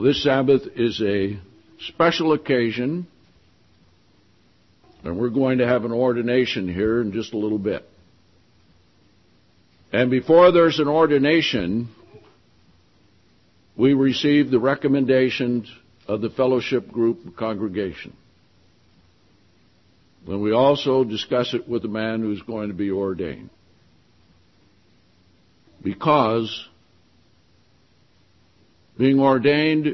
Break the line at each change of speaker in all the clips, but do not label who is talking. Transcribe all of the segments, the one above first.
Well, this Sabbath is a special occasion, and we're going to have an ordination here in just a little bit. And before there's an ordination, we receive the recommendations of the fellowship group congregation. When we also discuss it with the man who's going to be ordained. Because being ordained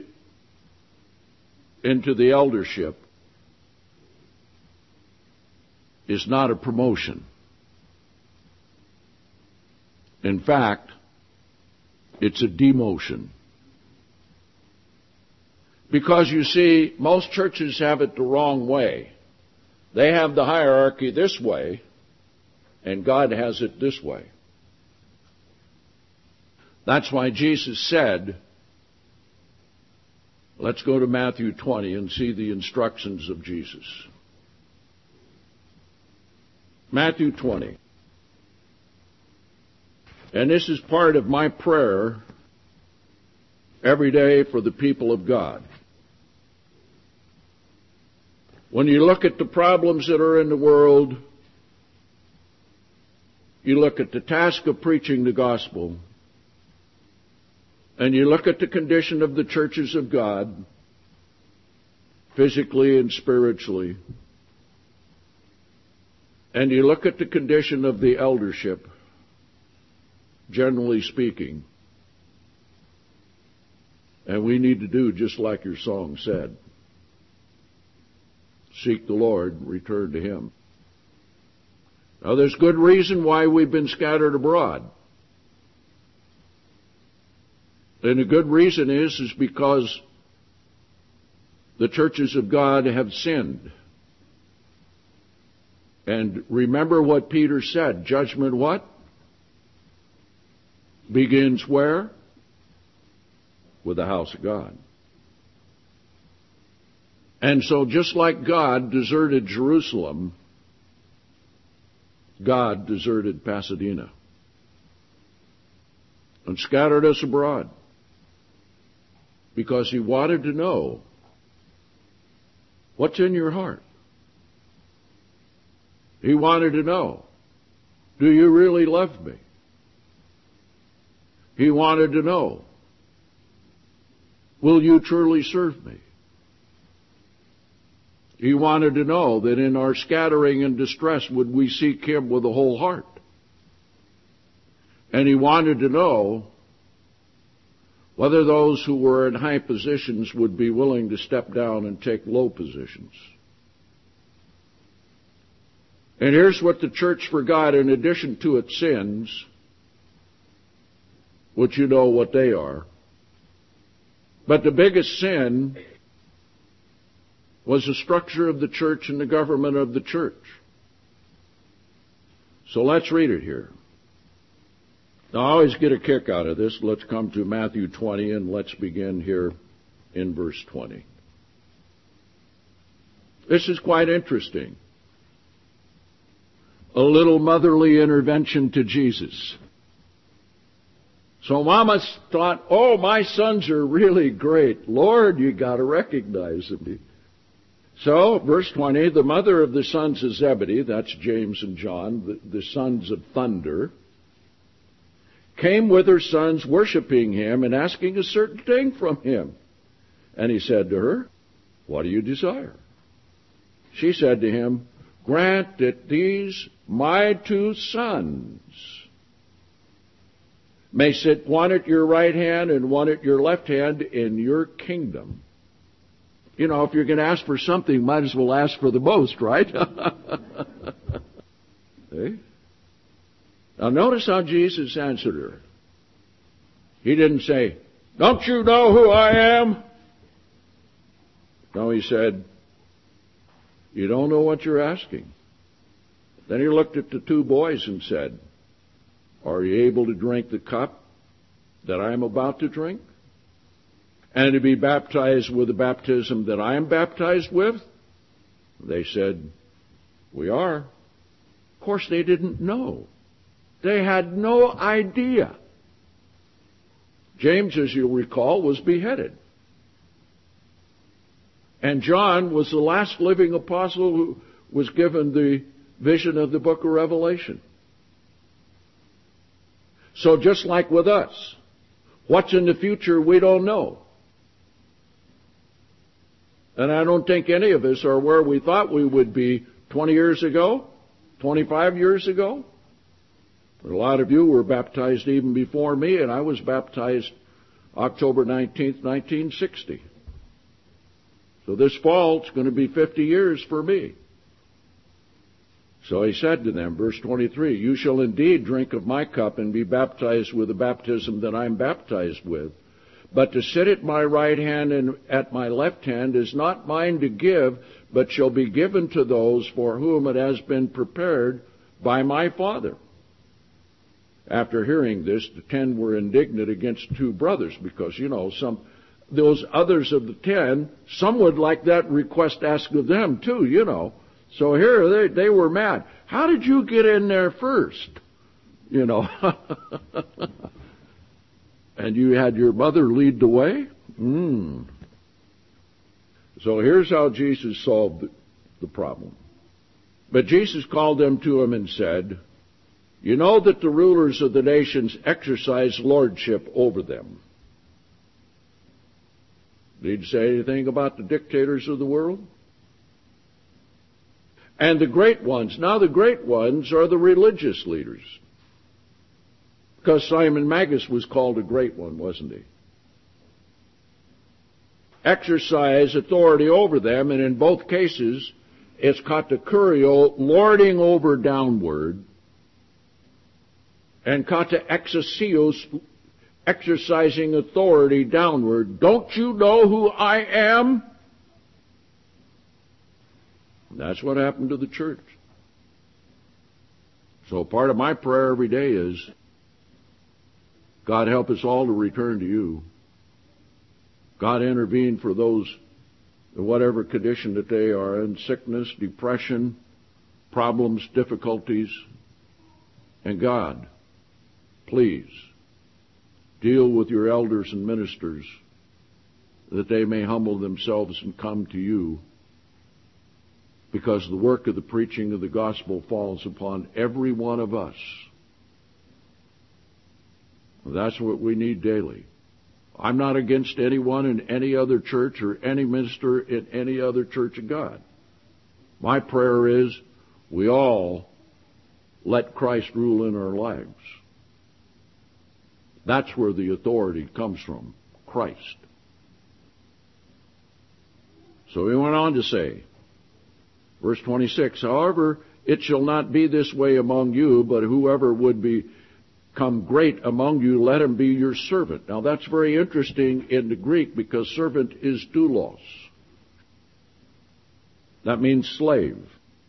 into the eldership is not a promotion. In fact, it's a demotion. Because you see, most churches have it the wrong way. They have the hierarchy this way, and God has it this way. That's why Jesus said, let's go to Matthew 20 and see the instructions of Jesus. Matthew 20. And this is part of my prayer every day for the people of God. When you look at the problems that are in the world, you look at the task of preaching the gospel, and you look at the condition of the churches of God, physically and spiritually, and you look at the condition of the eldership, generally speaking, and we need to do just like your song said. Seek the Lord, return to Him. Now, there's good reason why we've been scattered abroad. And a good reason is because the churches of God have sinned. And remember what Peter said, judgment what? Begins where? With the house of God. And so just like God deserted Jerusalem, God deserted Pasadena and scattered us abroad because He wanted to know what's in your heart. He wanted to know, do you really love me? He wanted to know, will you truly serve me? He wanted to know that in our scattering and distress, would we seek Him with a whole heart? And He wanted to know whether those who were in high positions would be willing to step down and take low positions. And here's what the church forgot in addition to its sins, which you know what they are. But the biggest sin was the structure of the church and the government of the church. So let's read it here. Now, I always get a kick out of this. Let's come to Matthew 20, and let's begin here in verse 20. This is quite interesting. A little motherly intervention to Jesus. So Mama thought, oh, my sons are really great. Lord, you got to recognize them. So, verse 20, the mother of the sons of Zebedee, that's James and John, the sons of thunder, came with her sons worshiping Him and asking a certain thing from Him. And He said to her, what do you desire? She said to Him, grant that these my two sons may sit one at your right hand and one at your left hand in your kingdom. You know, if you're going to ask for something, might as well ask for the most, right? See? Now notice how Jesus answered her. He didn't say, don't you know who I am? No, He said, you don't know what you're asking. Then He looked at the two boys and said, are you able to drink the cup that I am about to drink? And to be baptized with the baptism that I am baptized with? They said, we are. Of course, they didn't know. They had no idea. James, as you'll recall, was beheaded. And John was the last living apostle who was given the vision of the book of Revelation. So just like with us, what's in the future we don't know. And I don't think any of us are where we thought we would be 20 years ago, 25 years ago. A lot of you were baptized even before me, and I was baptized October 19th, 1960. So this fall, it's going to be 50 years for me. So he said to them, verse 23, "You shall indeed drink of my cup and be baptized with the baptism that I'm baptized with. But to sit at my right hand and at my left hand is not mine to give, but shall be given to those for whom it has been prepared by my Father." After hearing this, the 10 were indignant against 2 brothers, because, those others of the 10, some would like that request asked of them too, So here they were mad. How did you get in there first? And you had your mother lead the way? So here's how Jesus solved the problem. But Jesus called them to him and said, "You know that the rulers of the nations exercise lordship over them." Did he say anything about the dictators of the world? "And the great ones." Now the great ones are the religious leaders. Because Simon Magus was called a great one, wasn't he? Exercise authority over them, and in both cases, it's katakurio, lording over downward, and kata exousios, exercising authority downward. Don't you know who I am? That's what happened to the church. So part of my prayer every day is, God help us all to return to you. God intervene for those in whatever condition that they are in, sickness, depression, problems, difficulties. And God, please, deal with your elders and ministers that they may humble themselves and come to you, because the work of the preaching of the gospel falls upon every one of us. That's what we need daily. I'm not against anyone in any other church or any minister in any other church of God. My prayer is we all let Christ rule in our lives. That's where the authority comes from, Christ. So he went on to say, verse 26, "However, it shall not be this way among you, but whoever would become great among you, let him be your servant." Now that's very interesting in the Greek, because servant is doulos. That means slave.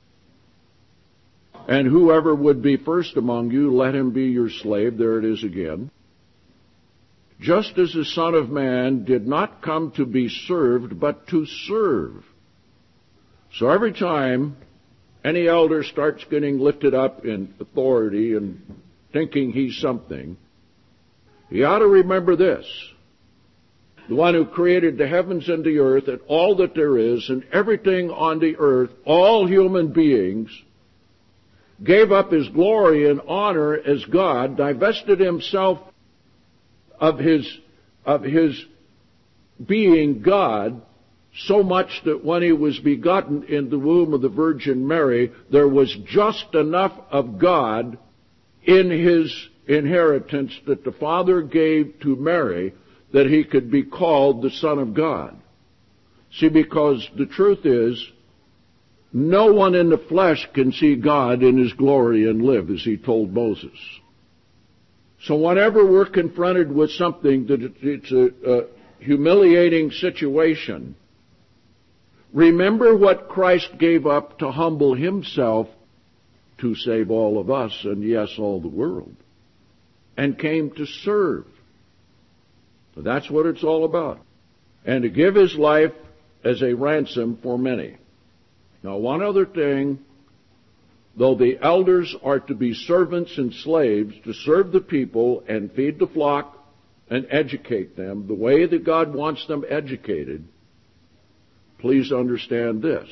"And whoever would be first among you, let him be your slave." There it is again. "Just as the Son of Man did not come to be served, but to serve." So every time any elder starts getting lifted up in authority and thinking he's something, he ought to remember this: the one who created the heavens and the earth and all that there is and everything on the earth, all human beings, gave up his glory and honor as God, divested himself of his being God, so much that when he was begotten in the womb of the Virgin Mary, there was just enough of God in his inheritance that the Father gave to Mary that he could be called the Son of God. See, because the truth is, no one in the flesh can see God in his glory and live, as he told Moses. So whenever we're confronted with something that it's a humiliating situation, remember what Christ gave up to humble himself to save all of us, and yes, all the world, and came to serve. So that's what it's all about. And to give his life as a ransom for many. Now, one other thing, though the elders are to be servants and slaves to serve the people and feed the flock and educate them the way that God wants them educated, please understand this.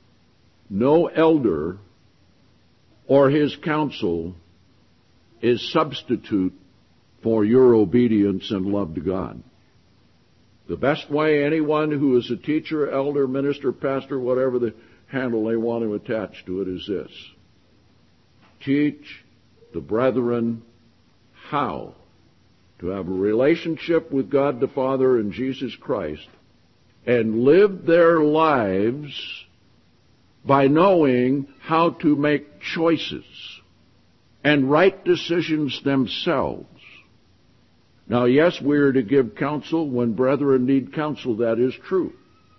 No elder or his counsel is substitute for your obedience and love to God. The best way anyone who is a teacher, elder, minister, pastor, whatever the handle they want to attach to it is this. Teach the brethren how to have a relationship with God the Father and Jesus Christ and live their lives by knowing how to make choices and right decisions themselves. Now, yes, we are to give counsel when brethren need counsel. That is true.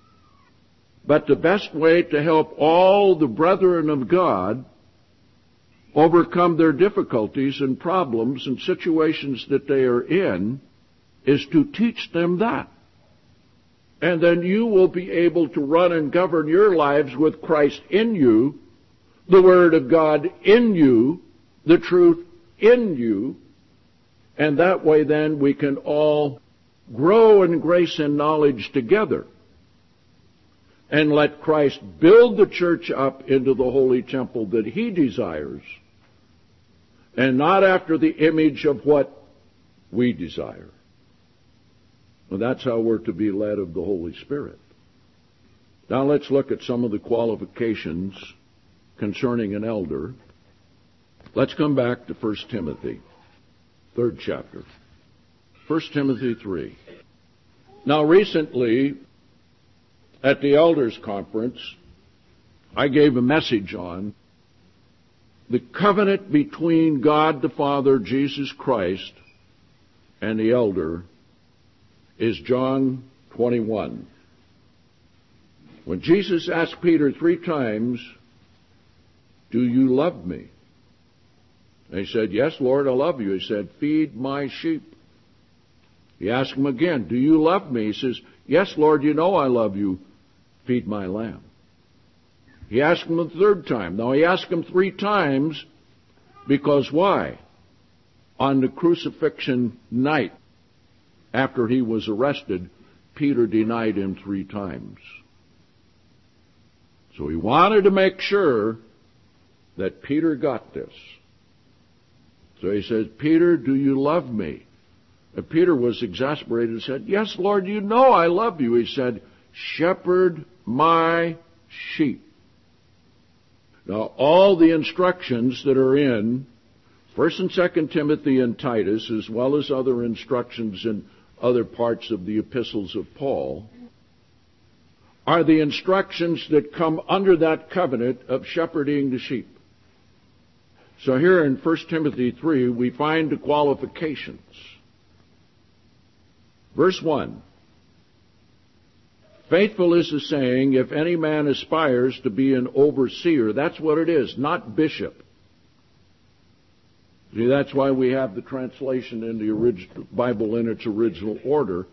But the best way to help all the brethren of God overcome their difficulties and problems and situations that they are in is to teach them that. And then you will be able to run and govern your lives with Christ in you, the Word of God in you, the truth in you, and that way then we can all grow in grace and knowledge together and let Christ build the church up into the holy temple that He desires, and not after the image of what we desire. Well, that's how we're to be led of the Holy Spirit. Now let's look at some of the qualifications concerning an elder. Let's come back to 1 Timothy, 3rd chapter. 1 Timothy 3. Now recently, at the Elders Conference, I gave a message on the covenant between God the Father, Jesus Christ, and the elder is John 21. When Jesus asked Peter 3 times, "Do you love me?" And he said, "Yes, Lord, I love you." He said, "Feed my sheep." He asked him again, "Do you love me?" He says, "Yes, Lord, you know I love you. Feed my lamb." He asked him the 3rd time. Now, he asked him 3 times because why? On the crucifixion night, after he was arrested, Peter denied him 3 times. So he wanted to make sure that Peter got this. So he says, "Peter, do you love me?" And Peter was exasperated and said, "Yes, Lord, you know I love you." He said, "Shepherd my sheep." Now, all the instructions that are in 1 and 2 Timothy and Titus, as well as other instructions in other parts of the epistles of Paul, are the instructions that come under that covenant of shepherding the sheep. So here in 1 Timothy 3, we find the qualifications. Verse 1. Faithful is the saying, if any man aspires to be an overseer. That's what it is, not bishop. See, that's why we have the translation in the original Bible in its original order,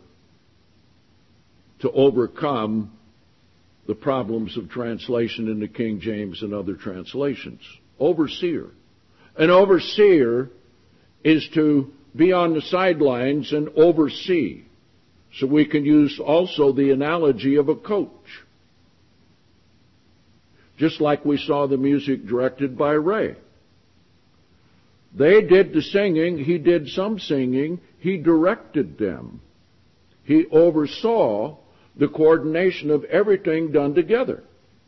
to overcome the problems of translation in the King James and other translations. Overseer. An overseer is to be on the sidelines and oversee. So we can use also the analogy of a coach. Just like we saw the music directed by Ray. They did the singing, he did some singing, he directed them. He oversaw the coordination of everything done together.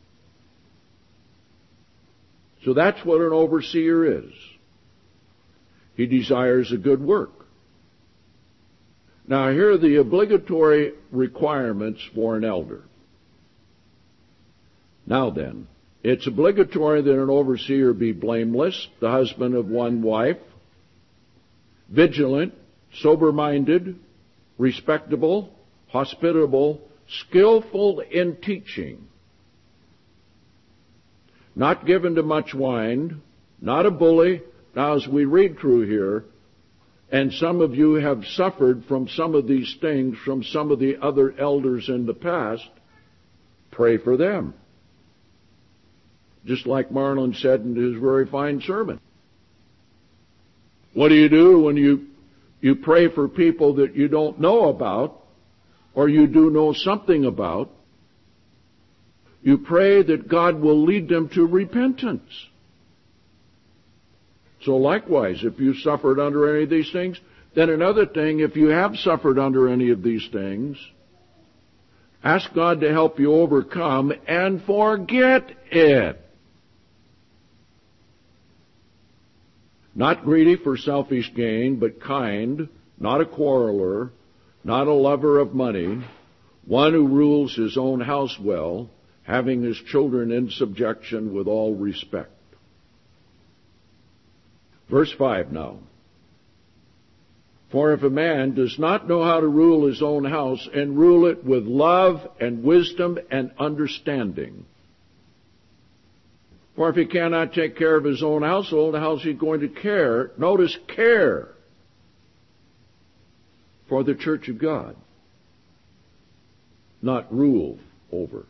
So that's what an overseer is. He desires a good work. Now, here are the obligatory requirements for an elder. Now then, it's obligatory that an overseer be blameless, the husband of one wife, vigilant, sober-minded, respectable, hospitable, skillful in teaching, not given to much wine, not a bully. Now, as we read through here, and some of you have suffered from some of these things from some of the other elders in the past, pray for them. Just like Marlon said in his very fine sermon. What do you do when you pray for people that you don't know about, or you do know something about, You pray that God will lead them to repentance. So likewise, if you suffered under any of these things, then another thing, if you have suffered under any of these things, ask God to help you overcome and forget it. Not greedy for selfish gain, but kind, not a quarreler, not a lover of money, one who rules his own house well, having his children in subjection with all respect. Verse 5 now. For if a man does not know how to rule his own house and rule it with love and wisdom and understanding. For if he cannot take care of his own household, how is he going to care? Notice, care for the church of God, not rule over.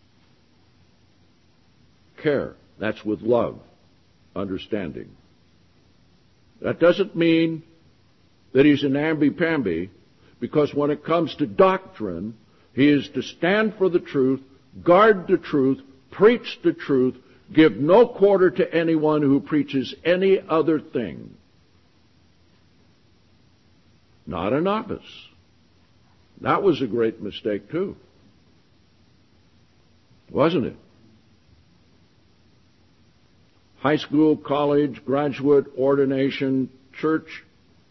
Care, that's with love, understanding. That doesn't mean that he's an namby-pamby, because when it comes to doctrine, he is to stand for the truth, guard the truth, preach the truth, give no quarter to anyone who preaches any other thing. Not a novice. That was a great mistake too. Wasn't it? High school, college, graduate, ordination, church,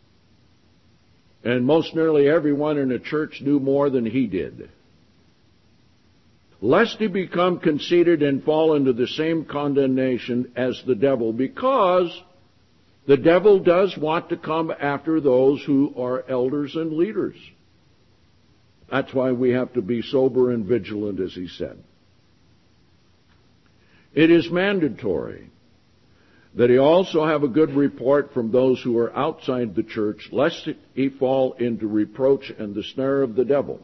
and most nearly everyone in the church knew more than he did. Lest he become conceited and fall into the same condemnation as the devil, because the devil does want to come after those who are elders and leaders. That's why we have to be sober and vigilant, as he said. It is mandatory that he also have a good report from those who are outside the church, lest he fall into reproach and the snare of the devil.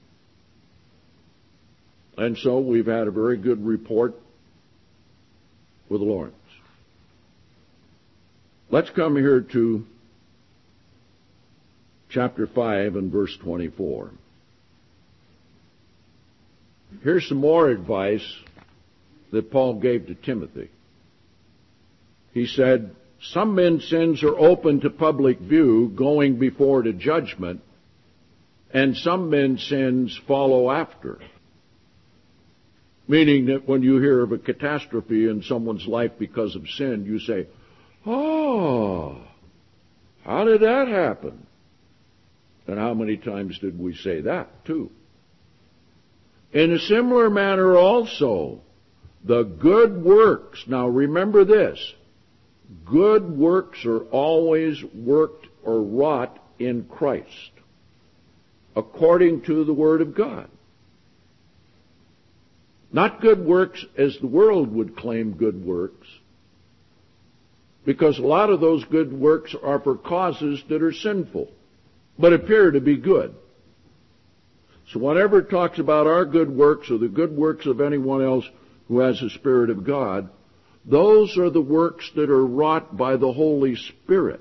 And so we've had a very good report with Lawrence. Let's come here to chapter 5 and verse 24. Here's some more advice that Paul gave to Timothy. He said, some men's sins are open to public view, going before to judgment, and some men's sins follow after. Meaning that when you hear of a catastrophe in someone's life because of sin, you say, oh, how did that happen? And how many times did we say that, too? In a similar manner also, the good works, now remember this, good works are always worked or wrought in Christ, according to the Word of God. Not good works as the world would claim good works, because a lot of those good works are for causes that are sinful, but appear to be good. So whenever it talks about our good works or the good works of anyone else who has the Spirit of God, those are the works that are wrought by the Holy Spirit.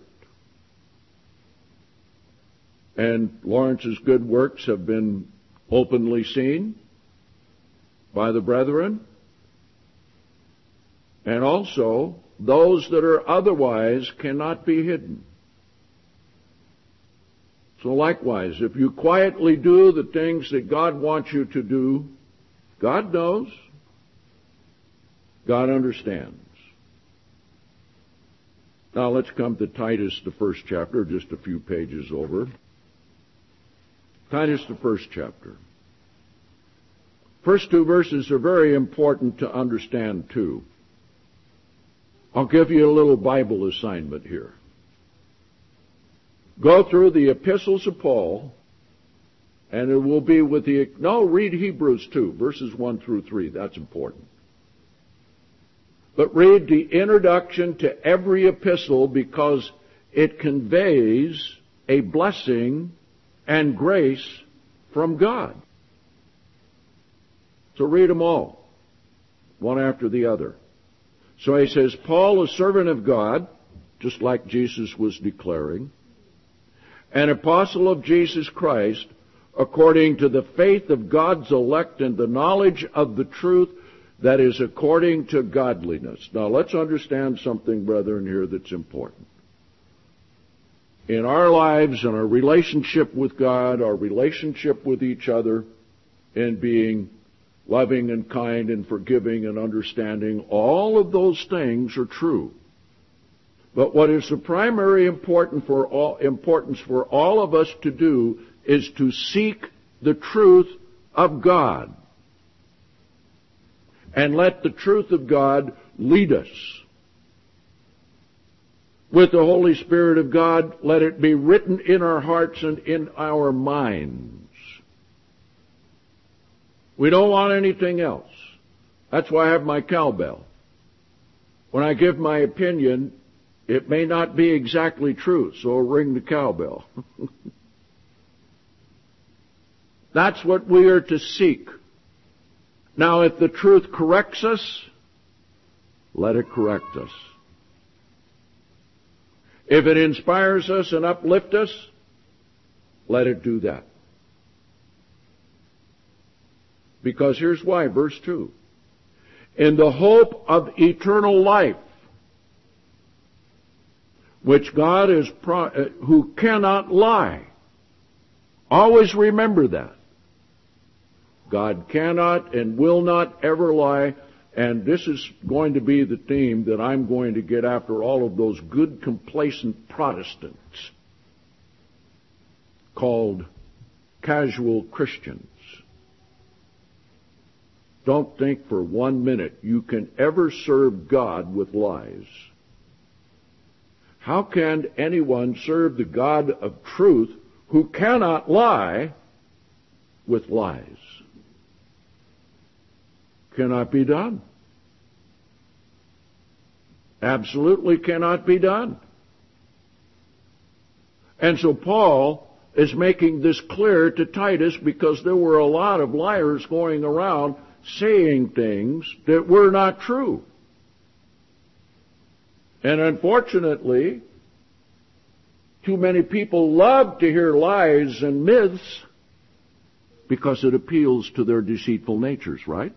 And Lawrence's good works have been openly seen by the brethren, and also those that are otherwise cannot be hidden. So likewise, if you quietly do the things that God wants you to do, God knows, God understands. Now let's come to Titus, the first chapter, just a few pages over. Titus, the first chapter. First two verses are very important to understand, too. I'll give you a little Bible assignment here. Go through the epistles of Paul, and it will be with the... No, read Hebrews 2, verses 1 through 3. That's important. But read the introduction to every epistle, because it conveys a blessing and grace from God. So read them all, one after the other. So he says, Paul, a servant of God, just like Jesus was declaring, an apostle of Jesus Christ, according to the faith of God's elect and the knowledge of the truth that is according to godliness. Now let's understand something, brethren, here that's important. In our lives and our relationship with God, our relationship with each other, in being loving and kind and forgiving and understanding, all of those things are true. But what is the primary importance for all of us to do is to seek the truth of God. And let the truth of God lead us. With the Holy Spirit of God, let it be written in our hearts and in our minds. We don't want anything else. That's why I have my cowbell. When I give my opinion, it may not be exactly true, so I'll ring the cowbell. That's what we are to seek. Now, if the truth corrects us, let it correct us. If it inspires us and uplifts us, let it do that. Because here's why, verse 2. In the hope of eternal life, which God is, who cannot lie. Always remember that. God cannot and will not ever lie, and this is going to be the theme that I'm going to get after all of those good, complacent Protestants called casual Christians. Don't think for 1 minute you can ever serve God with lies. How can anyone serve the God of truth who cannot lie with lies? Cannot be done. Absolutely cannot be done. And so Paul is making this clear to Titus because there were a lot of liars going around saying things that were not true. And unfortunately, too many people love to hear lies and myths because it appeals to their deceitful natures, right?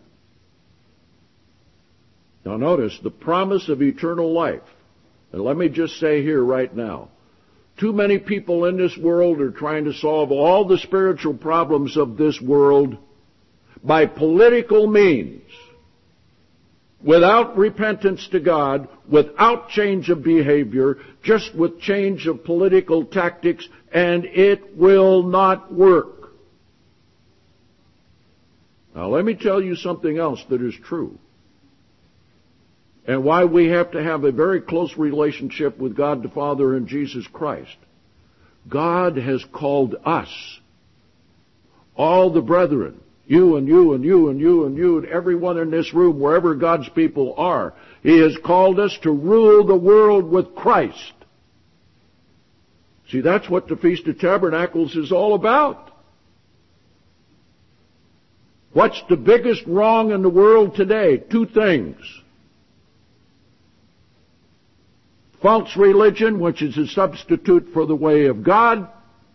Now notice the promise of eternal life. And let me just say here right now, too many people in this world are trying to solve all the spiritual problems of this world by political means, without repentance to God, without change of behavior, just with change of political tactics, and it will not work. Now let me tell you something else that is true, and why we have to have a very close relationship with God the Father and Jesus Christ. God has called us, all the brethren, you and you and you and you and you and everyone in this room, wherever God's people are. He has called us to rule the world with Christ. See, that's what the Feast of Tabernacles is all about. What's the biggest wrong in the world today? Two things. False religion, which is a substitute for the way of God,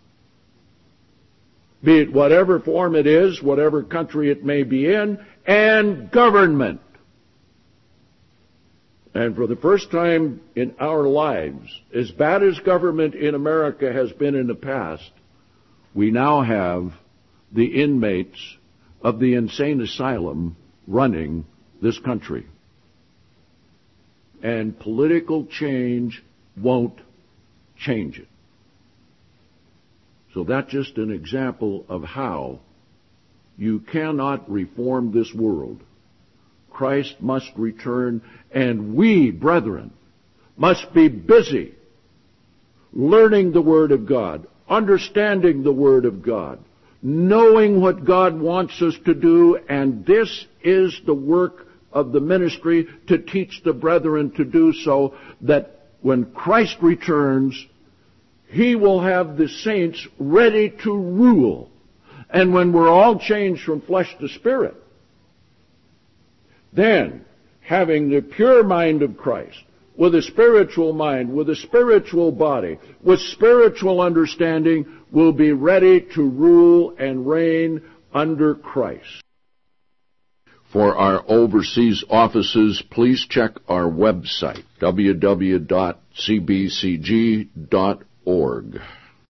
be it whatever form it is, whatever country it may be in, and government. And for the first time in our lives, as bad as government in America has been in the past, we now have the inmates of the insane asylum running this country. And political change won't change it. So that's just an example of how you cannot reform this world. Christ must return, and we, brethren, must be busy learning the Word of God, understanding the Word of God, knowing what God wants us to do, and this is the work of the ministry, to teach the brethren to do so, that when Christ returns, He will have the saints ready to rule. And when we're all changed from flesh to spirit, then, having the pure mind of Christ, with a spiritual mind, with a spiritual body, with spiritual understanding, will be ready to rule and reign under Christ. For our overseas offices, please check our website, www.cbcg.org.